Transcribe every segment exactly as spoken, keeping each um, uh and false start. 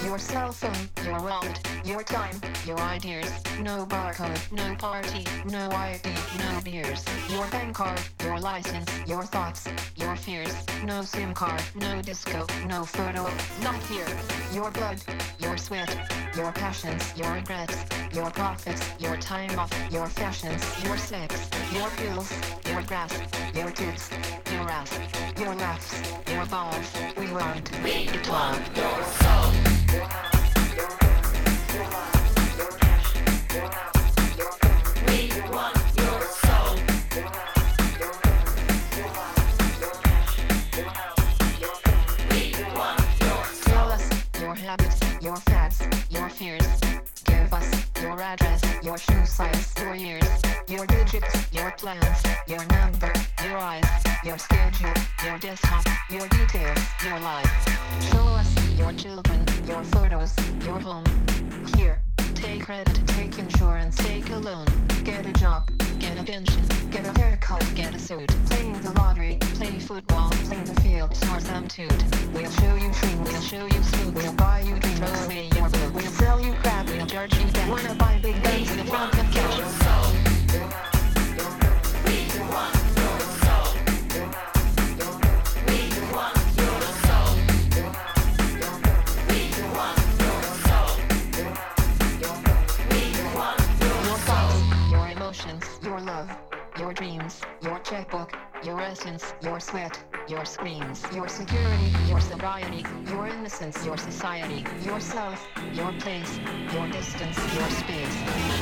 your cell phone, your wallet, your time, your ideas. No barcode, no party, no I D, no beers. Your bank card, your license, your thoughts, your fears. No SIM card, no disco, no photo, not here. Your blood, your sweat, your passions, your regrets, your profits, your time off, your fashions, your sex, your pills, your grass, your tits, your ass, your laughs, your balls. We want it all. Your soul. Your house, your home, your life, your cash, your house, your home. We want your soul. Your house, your home, your life, your cash, your house, your home. We want your soul. Tell us your habits, your fads, your fears. Give us your address, your shoe size, your years, your digits, your plans, your number, your eyes, your schedule, your desktop, your details, your life. Show us your children, your photos, your home. Here, take credit, take insurance, take a loan. Get a job, get a pension, get a haircut, get a suit. Playing the lottery, play football, play the field, source some toot. We'll show you dreams, we'll show you food, we'll buy you dreams, throw away your blue. We'll sell you crap, we'll charge you back. Wanna buy big guns in front of cash. Your soul, your house, your home. We want your soul. Your house, your home. We want your soul. Your house, your home. We want your soul. Your house, your home. We want your thoughts, your emotions, your love, your dreams, your checkbook, your essence, your sweat, your screams, your security, your sobriety, your innocence, your society, yourself, your place, your distance, your space.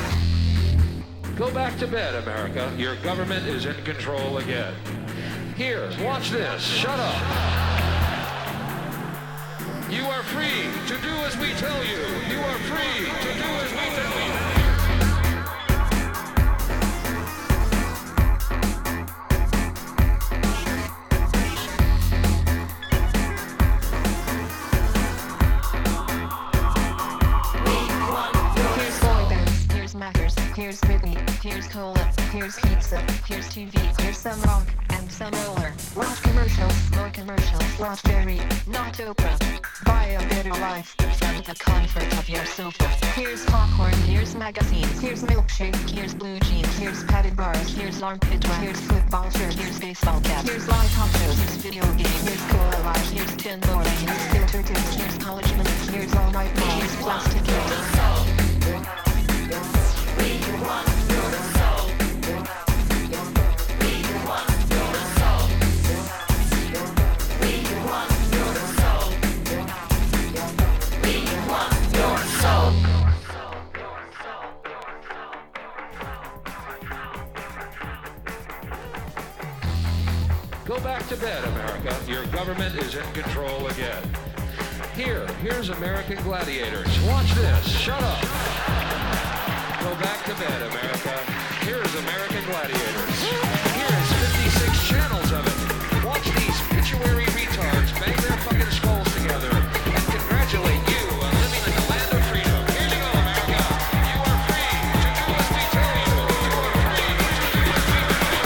Go back to bed, America. Your government is in control again. Here, watch this. Shut up. You are free to do as we tell you. You are free to do as we tell you. Here's Britney, here's Cola, here's pizza, here's T V, here's some rock, and some roller. Watch commercials, more commercials, watch Jerry, not Oprah. Buy a better life from the comfort of your sofa. Here's popcorn, here's magazines, here's milkshake, here's blue jeans, here's padded bars, here's armpit wax, here's football shirt, here's baseball cap, here's live talk shows, here's video games, here's Cola Life, here's tin board, here's filter tips, here's college minutes, here's all night ball, here's plastic cakes. We want your soul. We want your soul. We want your soul. We want your soul. Go back to bed, America. Your government is in control again. Here, here's American Gladiators. Watch this. Shut up. Go back to bed, America. Here's American Gladiators. Here's fifty-six channels of it. Watch these pituitary retards bang their fucking skulls together and congratulate you on living in the land of freedom. Here you go, America. You are free to do as we tell you. You are free to do as we tell you.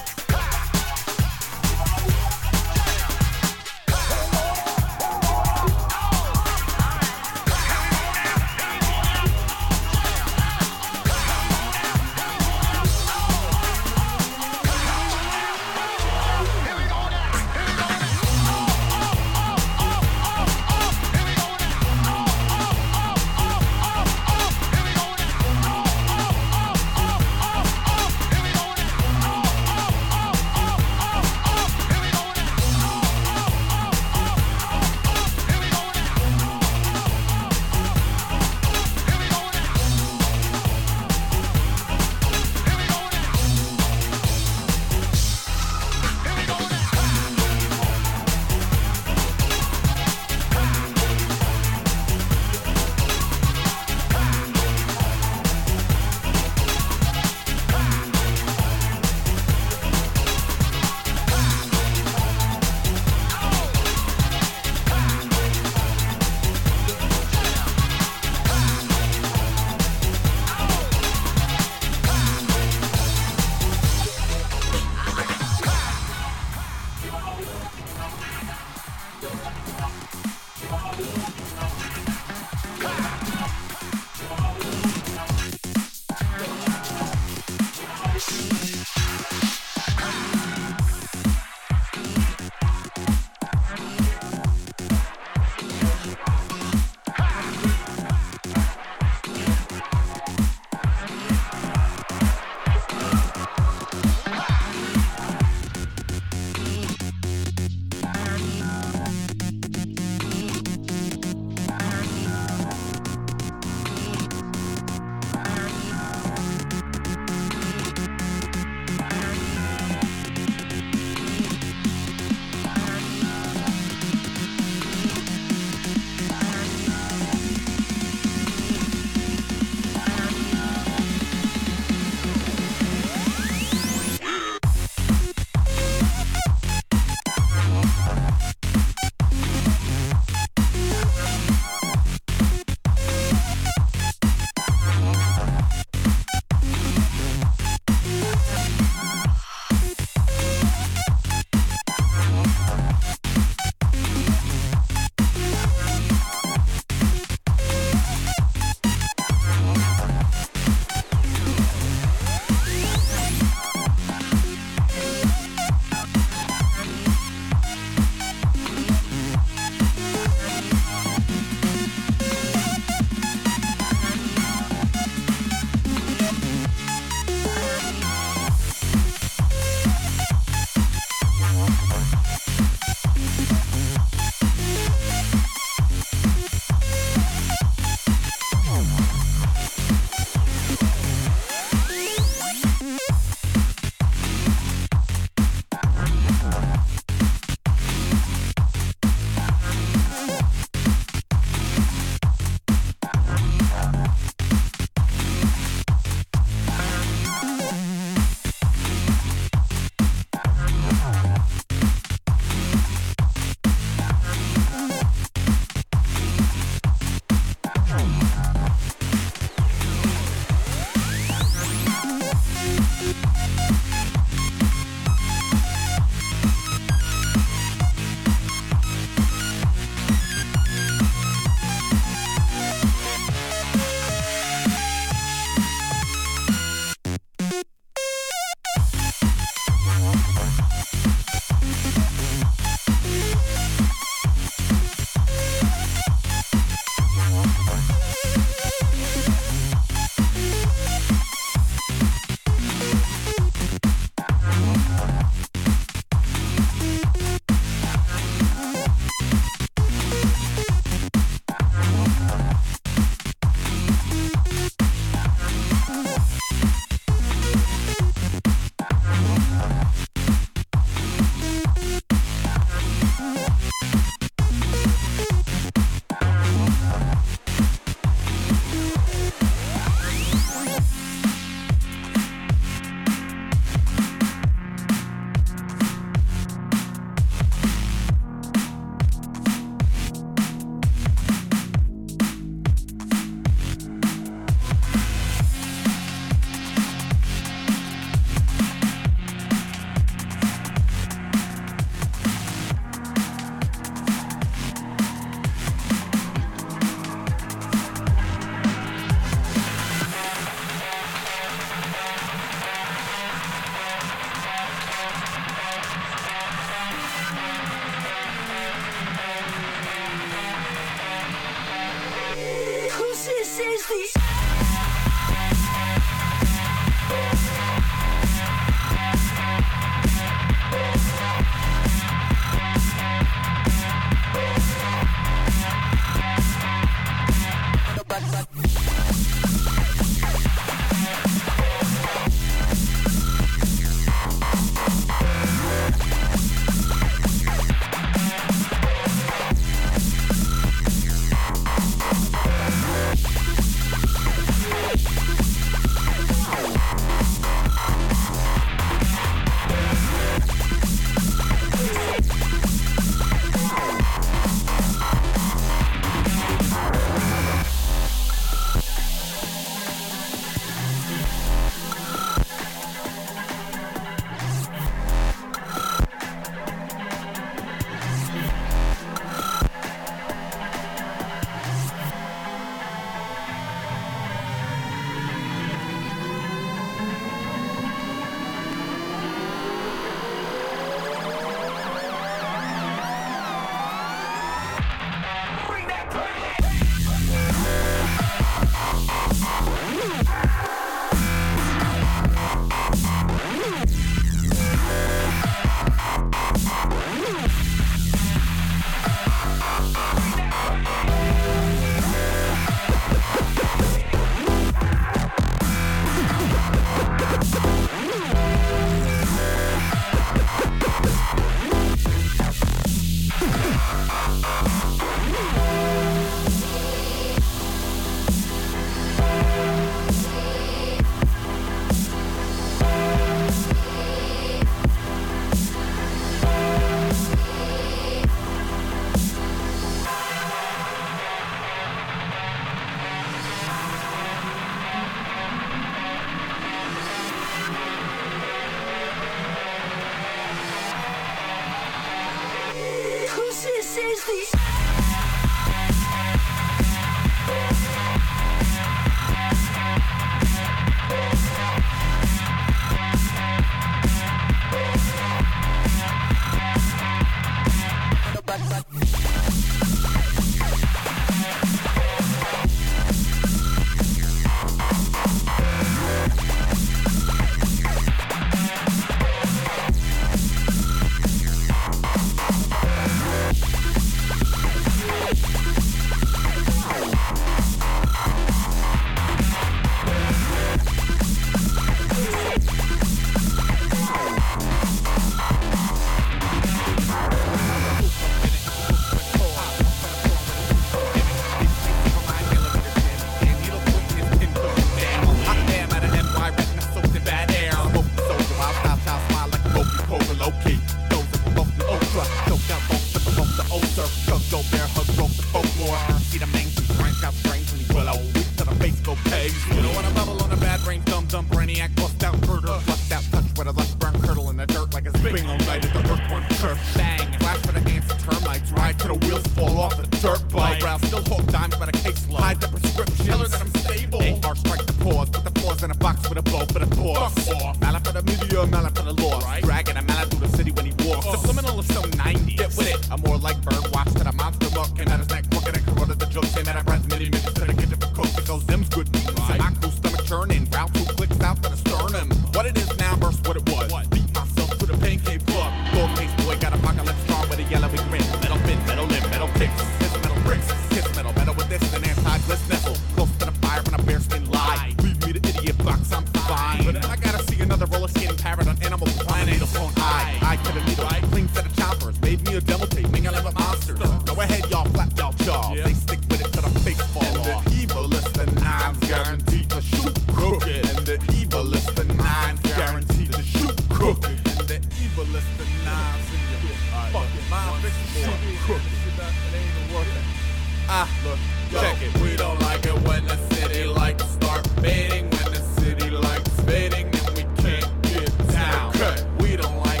We don't like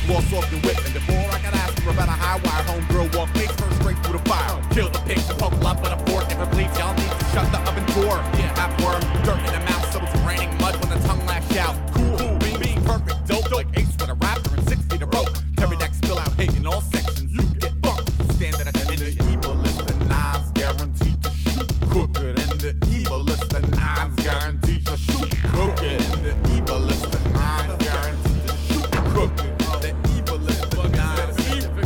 Lost off your whip, and before I could ask her about a high wire, homegirl walked face first straight through the fire. Kill the pigs and poke up with a fork. Never believes y'all need to shut the oven door. Yeah, half worm, dirt in the mouth, so it's raining mud when the tongue lashed out. Cool, cool, being, being perfect, dope, like Ace with a raptor and six feet of rope. Pterodactyl spill out hate in all sections. You get bumped, standing at the end of the evil list. The knives guaranteed to shoot crooked, and the evil list. The knives guaranteed to shoot crooked, and the evil list. The knives guaranteed to shoot crooked. The evil list. The knives.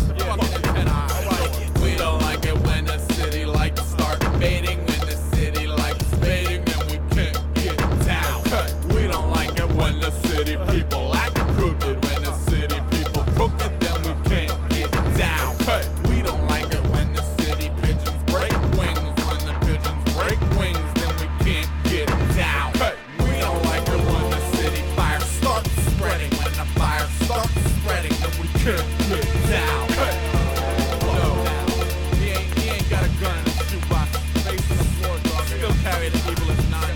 We don't like it when the city lights start fading. When the city lights fading, then we can't get down. We don't like it when the city people act crooked. When the city people crooked, then we can't get down. We don't like it when the city pigeons break wings. When the pigeons break wings, then we can't get down. We don't like it when the city fire starts spreading. When the fire starts spreading, then we can't get down. He ain't, he ain't got a gun in the shoebox. Face on the floor, dog. Still carry the evil as nine.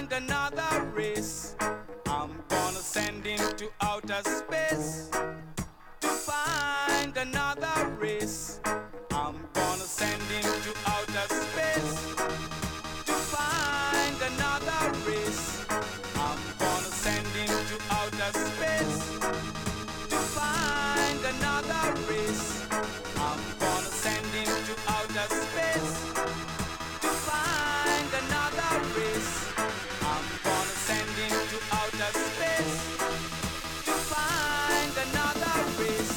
find another race. I'm gonna send him to outer space. To find another race. I'm gonna send him to outer space. To find another race. I'm gonna send him to outer space. To find another race. I'm gonna send him to outer space. To find another race. I'm gonna send him to outer space. To find another race.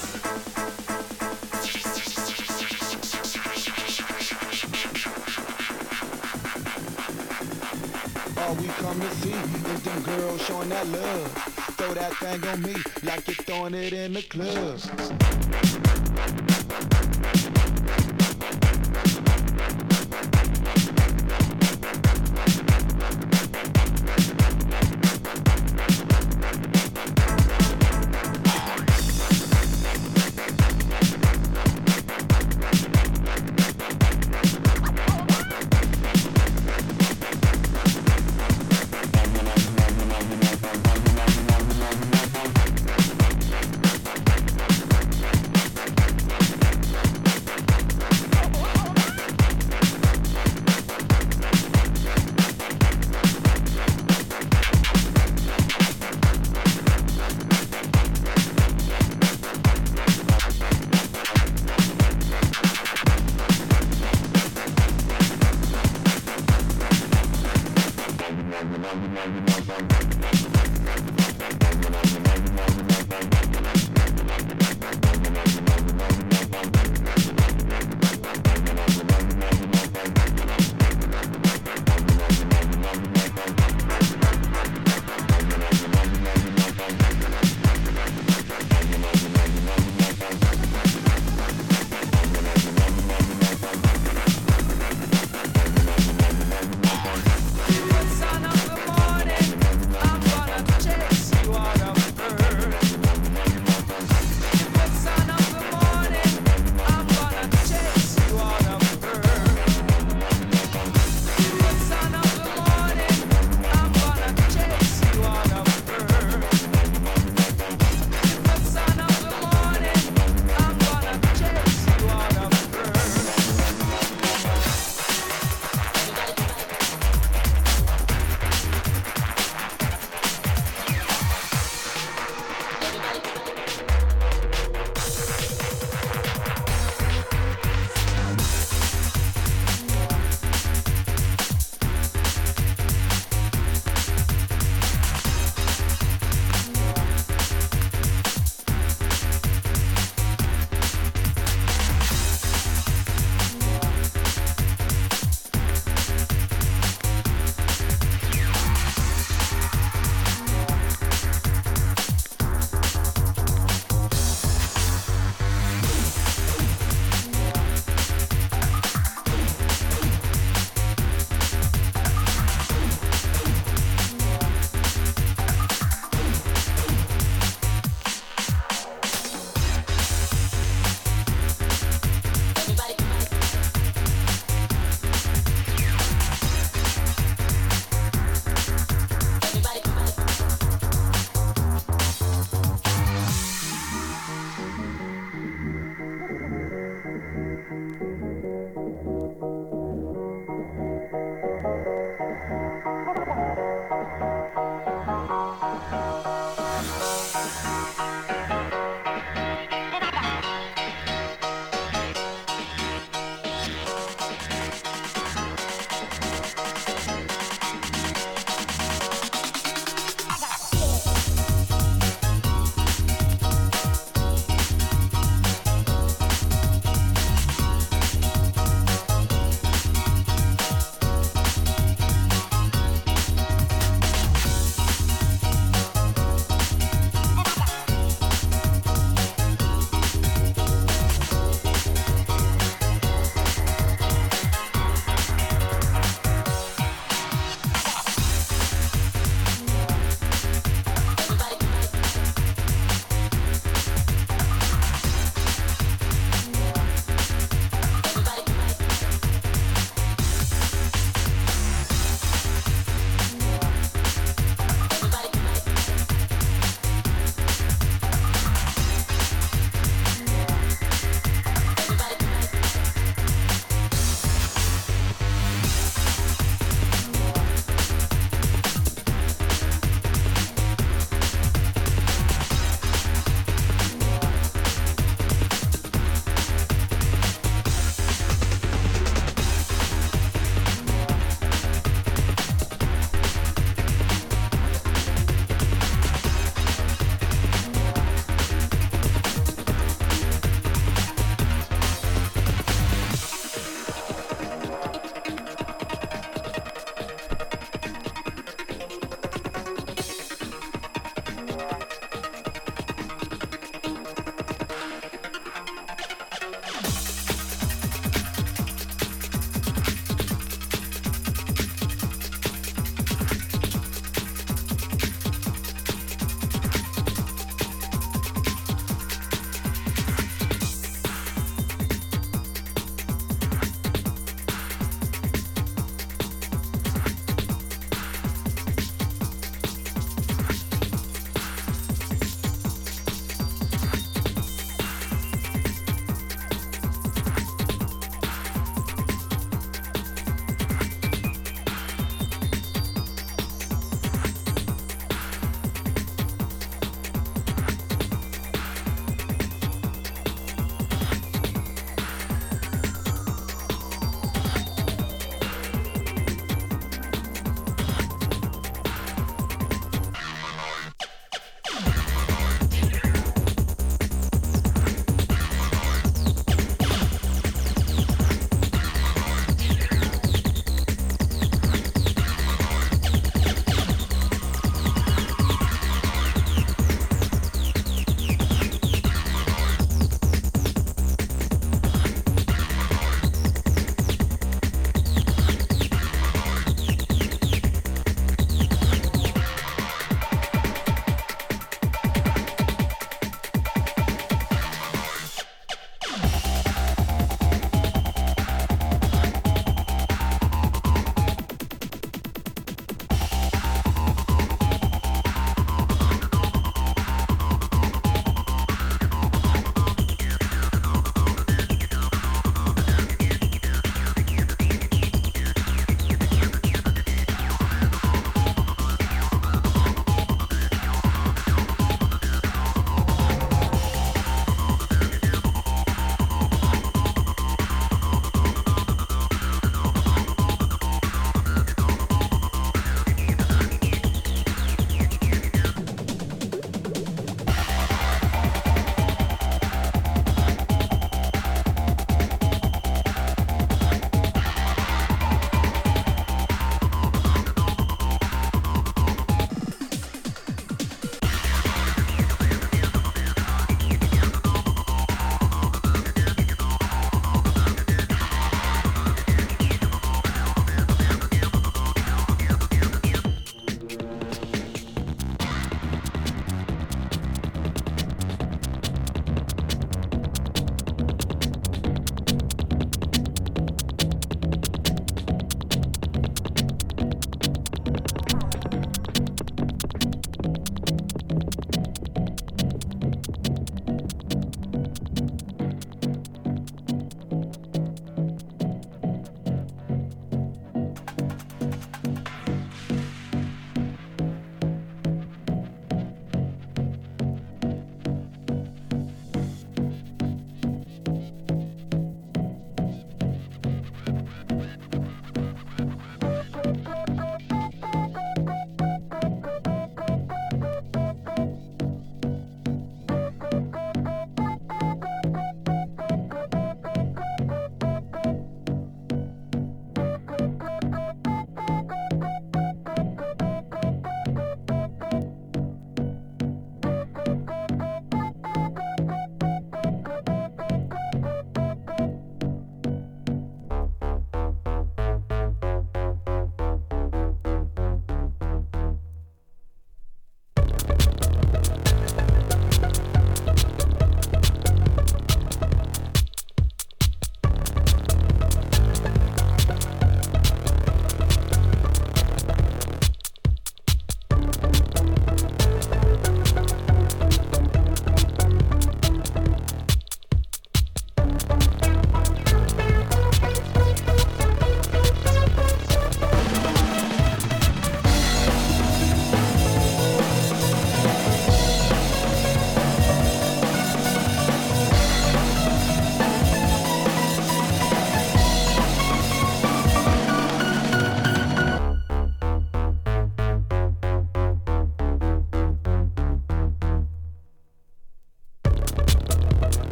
All we come to see is them girls showing that love. Throw that thing on me like you're throwing it in the club.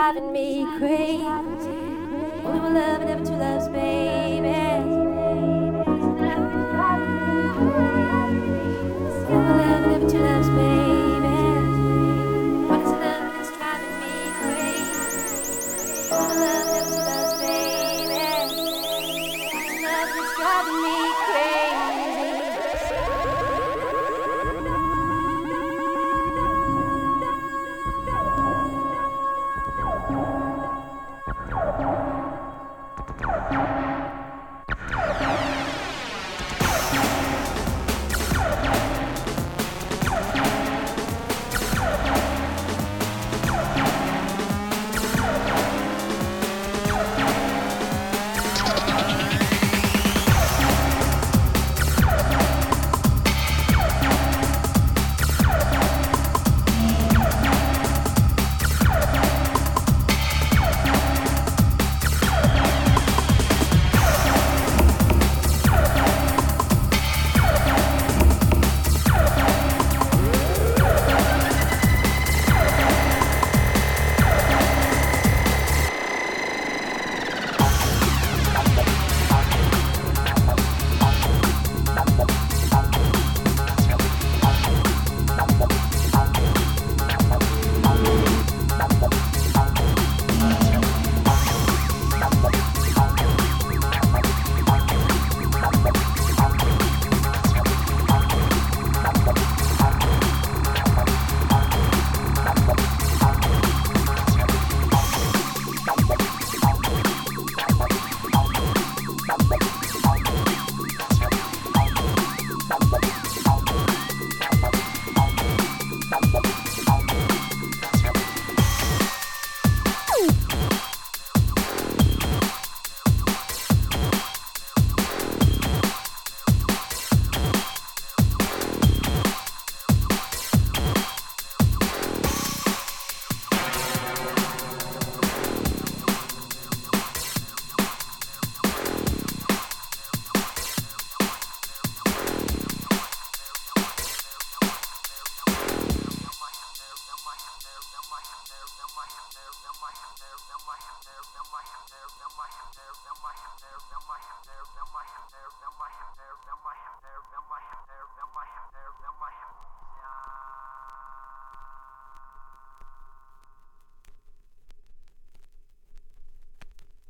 driving me crazy. Only one love and never two loves, baby.